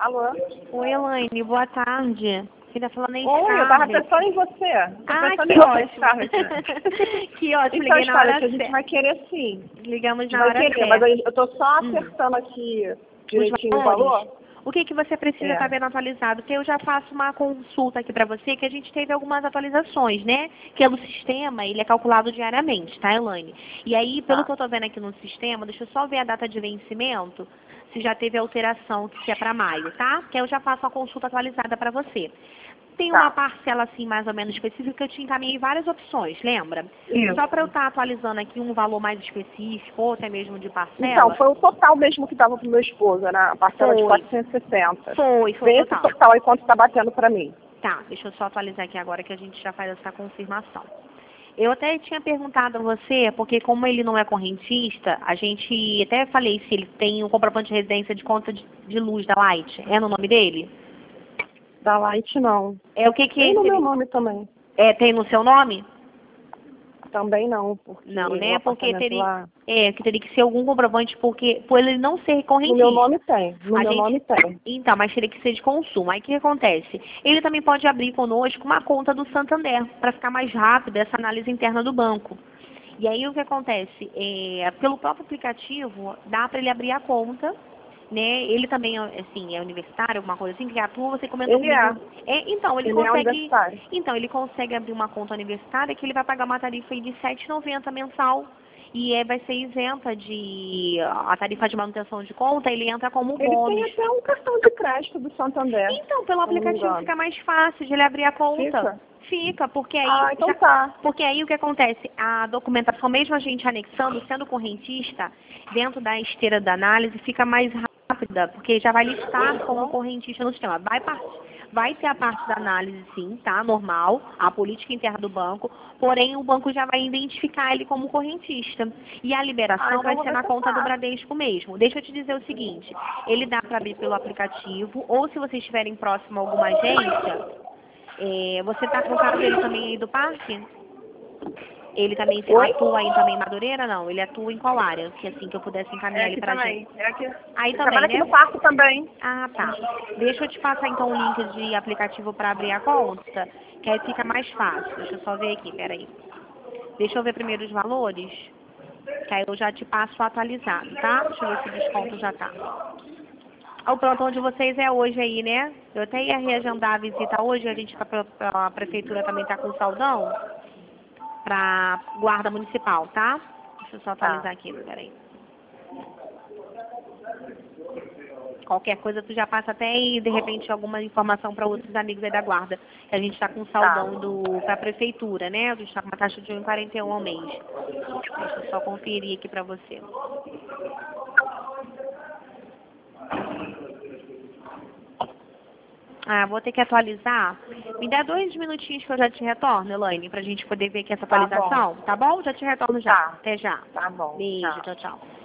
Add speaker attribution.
Speaker 1: Alô?
Speaker 2: Oi, Elaine, boa tarde. Quem tá falando é
Speaker 1: Oi, eu tava
Speaker 2: Scarlett.
Speaker 1: pensando em você. Tô
Speaker 2: Ah,
Speaker 1: pensando
Speaker 2: que
Speaker 1: em você,
Speaker 2: ótimo.
Speaker 1: Scarlett.
Speaker 2: Que ótimo,
Speaker 1: Então,
Speaker 2: liguei na hora
Speaker 1: Scarlett, a gente
Speaker 2: certa.
Speaker 1: vai querer sim.
Speaker 2: Ligamos
Speaker 1: A gente
Speaker 2: na
Speaker 1: vai
Speaker 2: hora
Speaker 1: querer, mas
Speaker 2: certa.
Speaker 1: eu tô só acertando aqui
Speaker 2: Os
Speaker 1: direitinho o
Speaker 2: valores.
Speaker 1: valor.
Speaker 2: O que você precisa
Speaker 1: É.
Speaker 2: estar vendo atualizado? Porque eu já faço uma consulta aqui para você, que a gente teve algumas atualizações, né? Que é no sistema, ele é calculado diariamente, tá, Elaine? E aí, pelo
Speaker 1: Tá.
Speaker 2: que eu tô vendo aqui no sistema, deixa eu só ver a data de vencimento, se já teve alteração, se é para maio, tá? Que aí eu já faço a consulta atualizada para você. Tem uma
Speaker 1: Tá.
Speaker 2: parcela assim mais ou menos específica que eu te encaminhei várias opções, lembra?
Speaker 1: Isso.
Speaker 2: Só para eu estar atualizando aqui um valor mais específico ou até mesmo de
Speaker 1: Então,
Speaker 2: parcela.
Speaker 1: foi o total mesmo que dava pro meu esposo, era a parcela de
Speaker 2: Foi.
Speaker 1: 460.
Speaker 2: Foi
Speaker 1: Vê
Speaker 2: o
Speaker 1: esse
Speaker 2: total.
Speaker 1: total aí quanto tá batendo pra mim.
Speaker 2: Tá, deixa eu só atualizar aqui agora que a gente já faz essa confirmação. Eu até tinha perguntado a você, porque como ele não é correntista, a gente até falei se ele tem um comprovante de residência de conta de luz da Light. É no nome dele?
Speaker 1: Da Light, não.
Speaker 2: É o que
Speaker 1: Tem no meu
Speaker 2: seria?
Speaker 1: nome também.
Speaker 2: É, tem no seu nome?
Speaker 1: Também não, porque
Speaker 2: Não,
Speaker 1: o
Speaker 2: né? Porque
Speaker 1: apartamento
Speaker 2: teria,
Speaker 1: lá...
Speaker 2: que teria que ser algum comprovante, porque por ele não ser
Speaker 1: No meu nome
Speaker 2: correntista.
Speaker 1: tem. No
Speaker 2: A
Speaker 1: meu
Speaker 2: gente,
Speaker 1: nome tem.
Speaker 2: então, mas teria que ser de consumo. Aí o que acontece? Ele também pode abrir conosco uma conta do Santander, para ficar mais rápido essa análise interna do banco. E aí o que acontece? Pelo próprio aplicativo, dá para ele abrir a conta, né? Ele também assim, é universitário, alguma coisa assim, que atua, você comentou
Speaker 1: Ele é.
Speaker 2: comigo. Então, ele
Speaker 1: Ele é
Speaker 2: consegue.
Speaker 1: universitário.
Speaker 2: Então, ele consegue abrir uma conta universitária que ele vai pagar uma tarifa aí de R$ 7,90 mensal. E vai ser isenta de a tarifa de manutenção de conta, ele entra como
Speaker 1: Ele tem
Speaker 2: bônus.
Speaker 1: até um cartão de crédito do Santander,
Speaker 2: Então, pelo
Speaker 1: se eu não me
Speaker 2: aplicativo
Speaker 1: engano.
Speaker 2: fica mais fácil de ele abrir a conta.
Speaker 1: Fica?
Speaker 2: Fica, porque aí
Speaker 1: Ah, então tá.
Speaker 2: porque aí o que acontece? A documentação, mesmo a gente anexando, sendo correntista, dentro da esteira da análise, fica mais rápida, porque já vai listar como correntista no sistema. Vai ter a parte da análise, sim, tá? Normal, a política interna do banco, porém o banco já vai identificar ele como correntista. E a liberação vai
Speaker 1: Então
Speaker 2: ser
Speaker 1: vai
Speaker 2: na
Speaker 1: ser
Speaker 2: conta do
Speaker 1: fácil.
Speaker 2: Bradesco mesmo. Deixa eu te dizer o seguinte, ele dá para abrir pelo aplicativo, ou se vocês estiverem próximo a alguma agência, você tá com o carro dele também aí do parque? Ele também
Speaker 1: Oi?
Speaker 2: atua aí também em Madureira, não? Ele atua em qual área? Que assim que eu pudesse
Speaker 1: É
Speaker 2: encaminhar ele
Speaker 1: aqui
Speaker 2: pra
Speaker 1: também.
Speaker 2: gente.
Speaker 1: É aqui.
Speaker 2: Aí
Speaker 1: Ele
Speaker 2: também,
Speaker 1: trabalha aqui
Speaker 2: né?
Speaker 1: no parque também.
Speaker 2: Ah, tá. Deixa eu te passar então o link de aplicativo para abrir a conta, que aí fica mais fácil. Deixa eu só ver aqui, peraí. Deixa eu ver primeiro os valores, que aí eu já te passo atualizado, tá? Deixa eu ver se o desconto já tá. O plantão de vocês é hoje aí, né? Eu até ia reagendar a visita hoje, a gente, a prefeitura também tá com saldão pra guarda municipal, tá? Deixa eu só
Speaker 1: Tá.
Speaker 2: atualizar aqui, peraí. Qualquer coisa tu já passa até aí, de repente, alguma informação para outros amigos aí da guarda. Que a gente está com
Speaker 1: Tá.
Speaker 2: saldão para a prefeitura, né? A gente está com uma taxa de 1,41 ao mês. Deixa eu só conferir aqui para você. Ah, vou ter que atualizar. Me dá 2 minutinhos que eu já te retorno, Elaine, pra gente poder ver aqui essa
Speaker 1: Tá bom.
Speaker 2: atualização. Tá bom? Já te retorno já.
Speaker 1: Tá.
Speaker 2: Até já.
Speaker 1: Tá bom.
Speaker 2: Beijo,
Speaker 1: Tchau.
Speaker 2: tchau, tchau.